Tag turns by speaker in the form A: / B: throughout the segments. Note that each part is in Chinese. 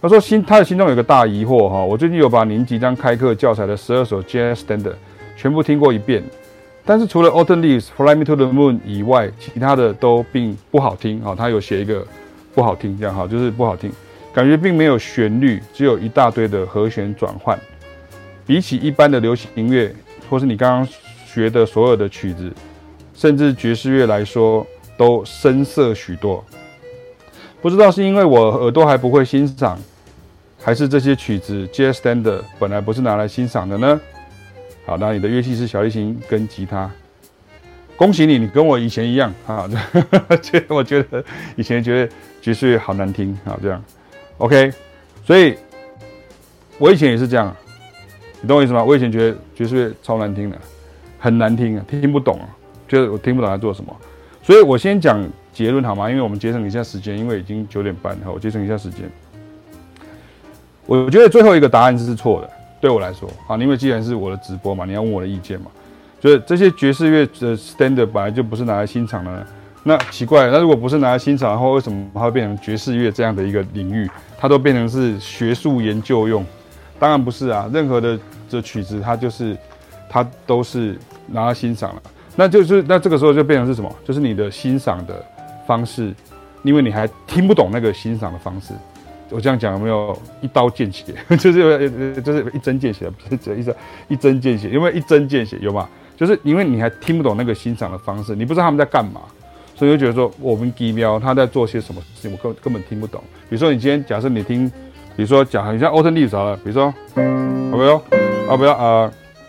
A: 他说他的心中有个大疑惑哈，我最近有把您即将开课教材的12首 Jazz Standard 全部听过一遍，但是除了 Autumn Leaves、Fly Me to the Moon 以外，其他的都并不好听哈。他有写一个不好听这样哈，就是不好听，感觉并没有旋律，只有一大堆的和弦转换，比起一般的流行音乐或是你刚刚学的所有的曲子，甚至爵士乐来说，都深色许多。不知道是因为我耳朵还不会欣赏，还是这些曲子 Jazz Standard 本来不是拿来欣赏的呢？好，那你的乐器是小提琴跟吉他，恭喜你，你跟我以前一样啊！我觉得以前觉得爵士乐好难听啊，这样 OK， 所以我以前也是这样，你懂我意思吗？我以前觉得爵士乐超难听的，很难听啊，听不懂啊，觉得我听不懂他做什么。所以我先讲结论好吗？因为我们节省一下时间，因为已经9点半，我节省一下时间。我觉得最后一个答案是错的，对我来说啊，因为既然是我的直播嘛，你要问我的意见嘛，就是这些爵士乐的 standard 本来就不是拿来欣赏的呢，那奇怪了，那如果不是拿来欣赏的话，为什么它会变成爵士乐这样的一个领域？它都变成是学术研究用？当然不是啊，任何的这曲子它都是拿来欣赏了。那这个时候就变成是什么？就是你的欣赏的方式，因为你还听不懂那个欣赏的方式。我这样讲有没有一刀见血？就是一针见血，不是只一针见血，有没有一针见血？有吗？就是因为你还听不懂那个欣赏的方式，你不知道他们在干嘛，所以就觉得说我们低标他在做些什么事情，我根本听不懂。比如说你今天假设你听，比如说讲你像 Autumn Leaves 好了，比如说不要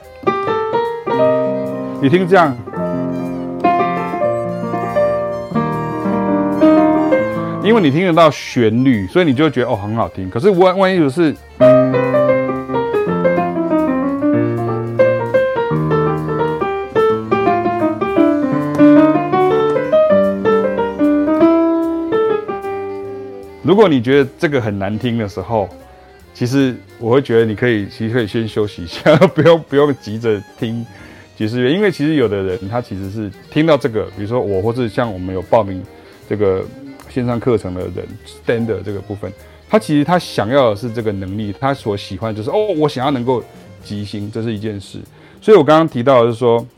A: 你听这样。因为你听得到旋律，所以你就会觉得很好听。可是万一就是如果你觉得这个很难听的时候，其实我会觉得你可以先休息一下，不用急着听爵士乐，因为其实有的人他其实是听到这个，比如说我或是像我们有报名这个线上课程的人 ，Standard 这个部分，其实他想要的是这个能力，他所喜欢的就是我想要能够即兴，这是一件事。所以我刚刚提到的是说，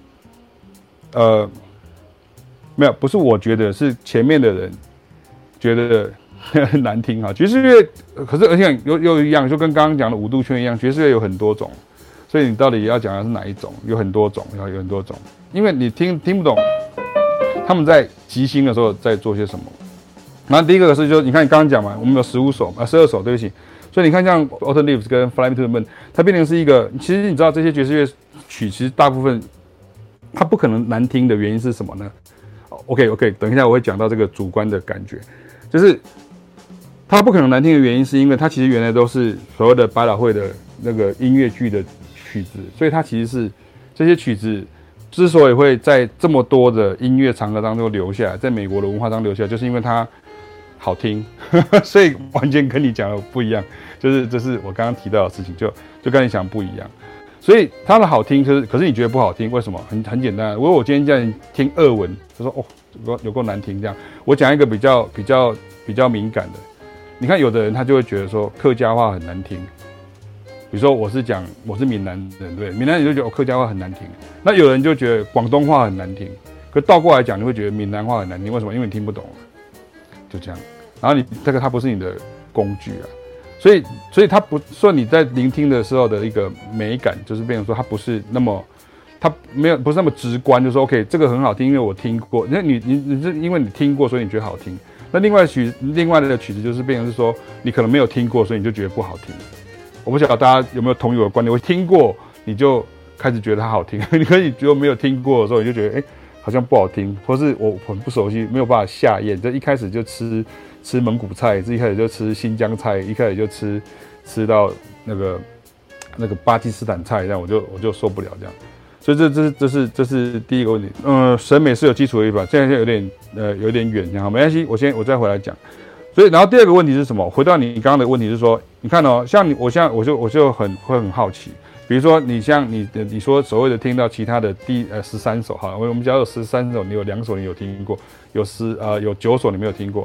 A: 没有，不是我觉得，是前面的人觉得很难听哈。爵士乐，可是而且又一样，就跟刚刚讲的五度圈一样，爵士乐有很多种，所以你到底要讲的是哪一种？有很多种，有很多种，因为你听不懂他们在即兴的时候在做些什么。然后第一个是就你看你刚刚讲嘛，我们有12首，对不起。所以你看像 Autumn Leaves 跟 Fly Me to the Moon， 它变成是一个，其实你知道这些爵士乐曲，其实大部分它不可能难听的原因是什么呢 ？OK， 等一下我会讲到这个主观的感觉，就是它不可能难听的原因是因为它其实原来都是所谓的百老汇的那个音乐剧的曲子，所以它其实是这些曲子。之所以会在这么多的音乐场合当中留下来，在美国的文化当中留下来，就是因为它好听，所以完全跟你讲的不一样。这是我刚刚提到的事情，就跟你讲不一样。所以它的好听，可是你觉得不好听，为什么？很简单，如果我今天叫你听俄文，就说有够难听这样。我讲一个比较敏感的，你看有的人他就会觉得说客家话很难听。比如说我是闽南人，对，闽南人就觉得客家话很难听，那有人就觉得广东话很难听，可倒过来讲，你会觉得闽南话很难听，为什么？因为你听不懂，就这样。然后它不是你的工具啊，所以它不说你在聆听的时候的一个美感，就是变成说它不是那么，它不是那么直观，就是说 OK 这个很好听，因为我听过，那你是因为你听过，所以你觉得好听。那另外的曲子就是变成是说你可能没有听过，所以你就觉得不好听。我不晓得大家有没有同意我的观点，我听过你就开始觉得它好听，你可以觉得没有听过的时候，你就觉得好像不好听，或是我很不熟悉，没有办法下咽，就一开始就吃蒙古菜，一开始就吃新疆菜，一开始就吃到那个巴基斯坦菜，这样我就受不了这样。所以这是第一个问题。审美是有基础的地方，现在有点远，这样没关系，我再回来讲。所以，然后第二个问题是什么？回到你刚刚的问题是说，你看像我就很好奇，比如说你说所谓的听到其他的第13首，好了，我们假如有13首，你有2首你有听过，有9首你没有听过，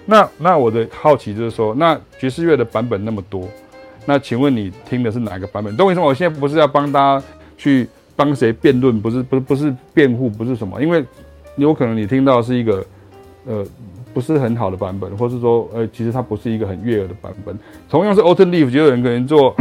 A: 那我的好奇就是说，那爵士乐的版本那么多，那请问你听的是哪个版本？懂我意思吗？我现在不是要帮大家去帮谁辩论，不是辩护，不是什么，因为有可能你听到的是一个不是很好的版本，或是说其实它不是一个很悦耳的版本。同样是 Autumn Leaf， 就有人可能做，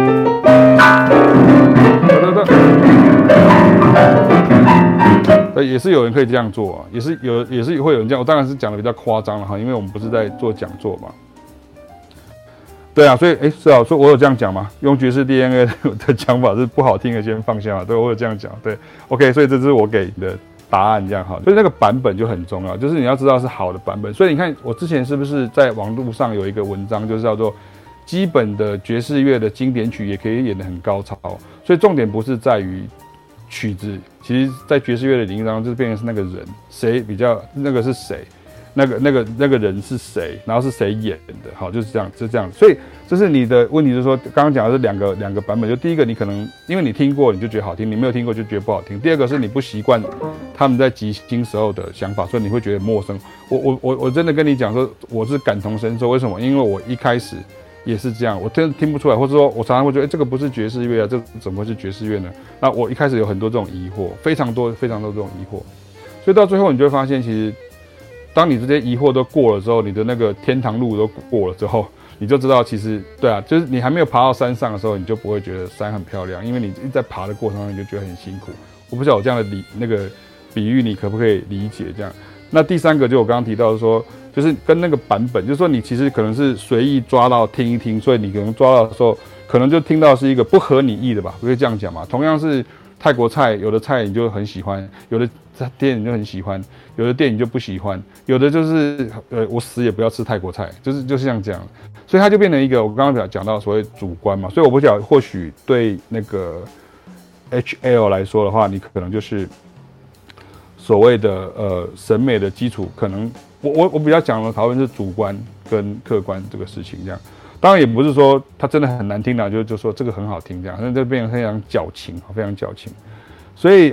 A: 也是有人可以这样做啊，也是会有人这样。我当然是讲的比较夸张了哈，因为我们不是在做讲座嘛。对啊，所以是啊，说我有这样讲吗？用爵士 DNA 的讲法是不好听的，先放下嘛。对，我有这样讲。对 ，OK， 所以这是我给的答案，这样哈。所以那个版本就很重要，就是你要知道是好的版本。所以你看，我之前是不是在网络上有一个文章，就是叫做基本的爵士乐的经典曲也可以演得很高潮。所以重点不是在于曲子，其实在爵士乐的领域当中，就是变成是那个人谁比较那个是谁。那个人是谁，然后是谁演的，好，就是这样，就这样。所以这是你的问题，就是说刚刚讲的是两个版本，就第一个你可能因为你听过你就觉得好听，你没有听过就觉得不好听。第二个是你不习惯他们在即兴时候的想法，所以你会觉得陌生。我真的跟你讲说，我是感同身受。为什么？因为我一开始也是这样，我真的听不出来，或者说我常常会觉得，这个不是爵士乐啊，这怎么会是爵士乐呢？那我一开始有很多这种疑惑，非常多这种疑惑，所以到最后你就会发现，其实当你这些疑惑都过了之后，你的那个天堂路都过了之后，你就知道其实对啊，就是你还没有爬到山上的时候，你就不会觉得山很漂亮，因为你一直在爬的过程中，你就觉得很辛苦。我不知道我这样的那个比喻你可不可以理解这样？那第三个就我刚刚提到的说，就是跟那个版本，就是说你其实可能是随意抓到听一听，所以你可能抓到的时候，可能就听到是一个不合你意的吧，可以这样讲嘛？同样是泰国菜，有的菜你就很喜欢，有的电影就很喜欢，有的电影就不喜欢，有的就是我死也不要吃泰国菜，就是像这样，所以它就变成一个我刚刚讲到所谓主观嘛，所以我不晓得或许对那个 HL 来说的话，你可能就是所谓的审美的基础，可能我比较讲的讨论是主观跟客观这个事情这样。当然也不是说它真的很难听啦，就说这个很好听这样，那就变成非常矫情，非常矫情。所以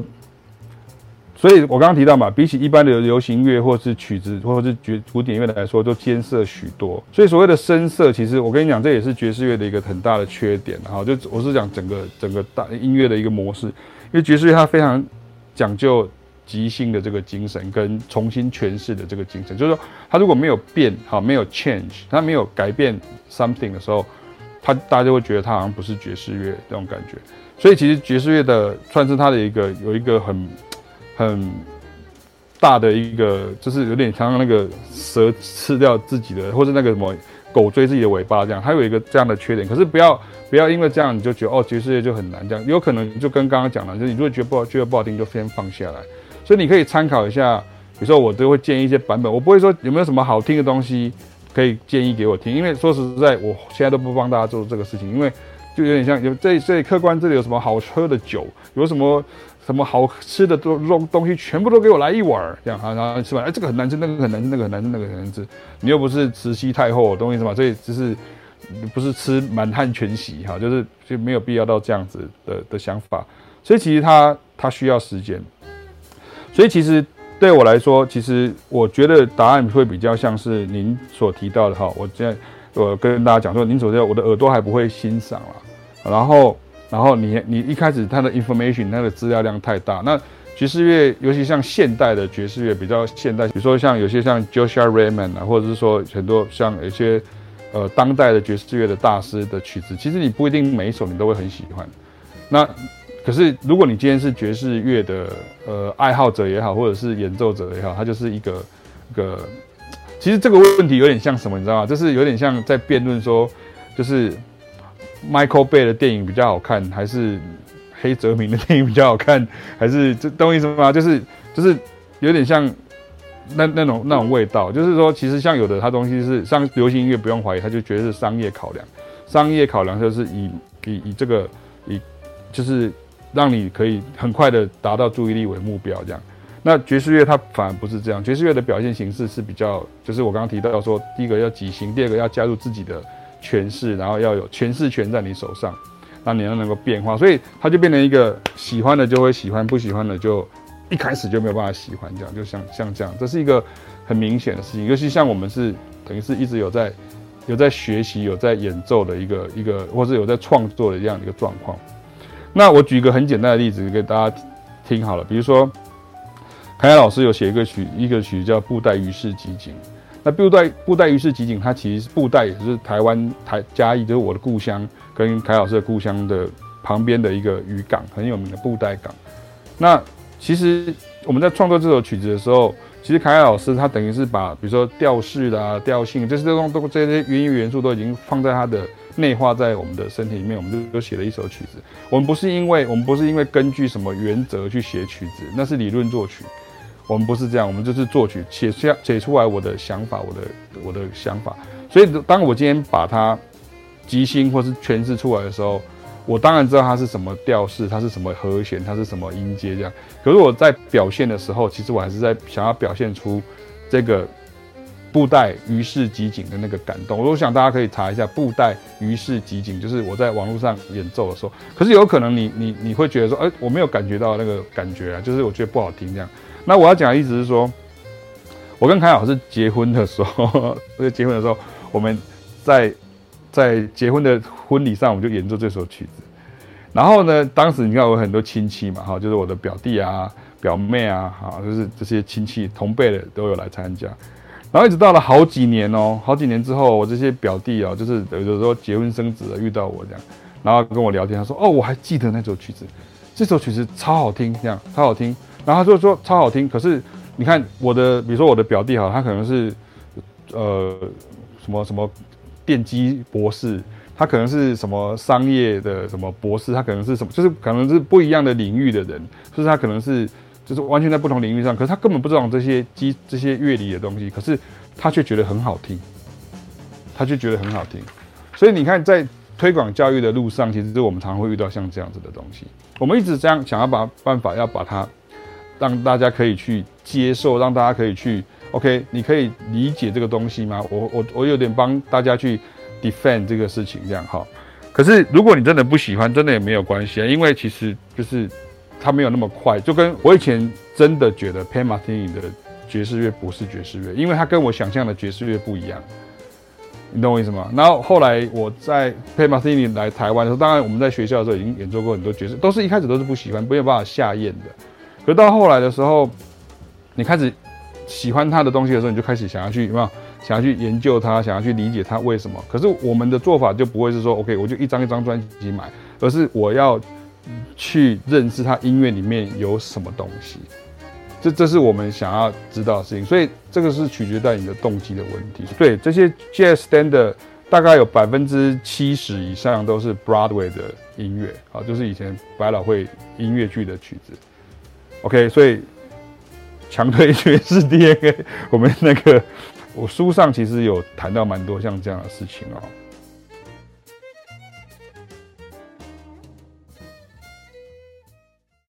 A: 我刚刚提到嘛，比起一般的流行乐或是曲子或者是古典乐来说，都艰涩许多。所以所谓的深色，其实我跟你讲，这也是爵士乐的一个很大的缺点。哈，就我是讲整个大音乐的一个模式，因为爵士乐它非常讲究即兴的这个精神跟重新诠释的这个精神，就是说，它如果没有变，好，没有 change， 它没有改变 something 的时候，大家就会觉得它好像不是爵士乐这种感觉。所以其实爵士乐的算是它的有一个很大的一个，就是有点像那个蛇吃掉自己的，或者那个什么狗追自己的尾巴这样，它有一个这样的缺点。可是不要因为这样你就觉得爵士乐就很难这样，有可能就跟刚刚讲的，就是你如果觉得不好听，就先放下来。所以你可以参考一下，比如说我都会建议一些版本，我不会说有没有什么好听的东西可以建议给我听，因为说实在，我现在都不帮大家做这个事情，因为就有点像这客观这里有什么好喝的酒，有什么好吃的东西，全部都给我来一碗这样，然后吃完，这个很难吃，那个很难吃，那个很难吃，那个很难吃，你又不是慈禧太后，懂我意思吗？所以只是不是吃满汉全席哈，就没有必要到这样子的想法，所以其实它需要时间。所以其实对我来说，其实我觉得答案会比较像是您所提到的哈。我跟大家讲说，您所提到我的耳朵还不会欣赏啦，然后你一开始它的 information 它的资料量太大。那爵士乐，尤其像现代的爵士乐比较现代，比如说像有些像 Joshua Redman 啊，或者是说很多像有些当代的爵士乐的大师的曲子，其实你不一定每一首你都会很喜欢。那可是，如果你今天是爵士乐的爱好者也好，或者是演奏者也好，它就是一个，其实这个问题有点像什么，你知道吗？就是有点像在辩论说，就是 Michael Bay 的电影比较好看，还是黑泽明的电影比较好看，还是懂我意思吗？就是有点像那种味道，就是说，其实像有的它东西是像流行音乐，不用怀疑，它就觉得是商业考量，商业考量就是以这个就是让你可以很快的达到注意力为目标，这样。那爵士乐它反而不是这样，爵士乐的表现形式是比较，就是我刚刚提到说，第一个要即兴，第二个要加入自己的诠释，然后要有诠释权在你手上，那你要能够变化，所以它就变成一个喜欢的就会喜欢，不喜欢的就一开始就没有办法喜欢，这样就像这样，这是一个很明显的事情，尤其像我们是等于是一直有在学习、有在演奏的一个，或者有在创作的这样的一个状况。那我举一个很简单的例子给大家听好了，比如说凯凯老师有写一个曲叫《布袋鱼市集锦》。那布袋鱼市集锦，它其实是布袋，也是台湾嘉义，就是我的故乡，跟凯老师的故乡的旁边的一个渔港，很有名的布袋港。那其实我们在创作这首曲子的时候，其实凯凯老师他等于是把比如说调式啦、调性，这些音乐元素都已经放在他的内化在我们的身体里面，我们就写了一首曲子。我们不是因为根据什么原则去写曲子，那是理论作曲。我们不是这样，我们就是作曲写出来我的想法，我的想法。所以当我今天把它即兴或是诠释出来的时候，我当然知道它是什么调式，它是什么和弦，它是什么音阶这样。可是我在表现的时候，其实我还是在想要表现出这个布袋鱼市集锦的那个感动。我想大家可以查一下布袋鱼市集锦，就是我在网络上演奏的时候。可是有可能你会觉得说，我没有感觉到那个感觉啊，就是我觉得不好听这样。那我要讲的意思是说，我跟凯老师结婚的时候，我们在结婚的婚礼上，我们就演奏这首曲子。然后呢，当时你看我有很多亲戚嘛，就是我的表弟啊、表妹啊，就是这些亲戚同辈的都有来参加。然后一直到了好几年之后，我这些表弟就是有的时候结婚生子了遇到我这样，然后跟我聊天，他说：“我还记得那首曲子，这首曲子超好听，这样超好听。”然后他就说超好听，可是你看比如说我的表弟他可能是什么电机博士，他可能是什么商业的什么博士，他可能是什么，就是可能是不一样的领域的人，就是他可能是就是完全在不同领域上，可是他根本不知道这些乐理的东西，可是他却觉得很好听，所以你看在推广教育的路上，其实我们常常会遇到像这样子的东西，我们一直这样想要办法要把它让大家可以去接受，让大家可以去 OK， 你可以理解这个东西吗？我有点帮大家去 defend 这个事情这样哈。可是如果你真的不喜欢，真的也没有关系啊，因为其实就是它没有那么快。就跟我以前真的觉得 Pat Metheny 的爵士乐不是爵士乐，因为它跟我想象的爵士乐不一样。你懂我意思吗？然后后来我在 Pat Metheny 来台湾的时候，当然我们在学校的时候已经演奏过很多爵士，一开始都是不喜欢，没有办法下咽的。可到后来的时候，你开始喜欢他的东西的时候，你就开始想要去研究它，想要去理解它为什么。可是我们的做法就不会是说 OK， 我就一张一张专辑买，而是我要去认识他音乐里面有什么东西。这是我们想要知道的事情，所以这个是取决在你的动机的问题。对，这些 Jazz Standard 大概有70%以上都是 Broadway 的音乐，就是以前百老汇音乐剧的曲子。OK， 所以强推爵士 DNA， 我书上其实有谈到蛮多像这样的事情。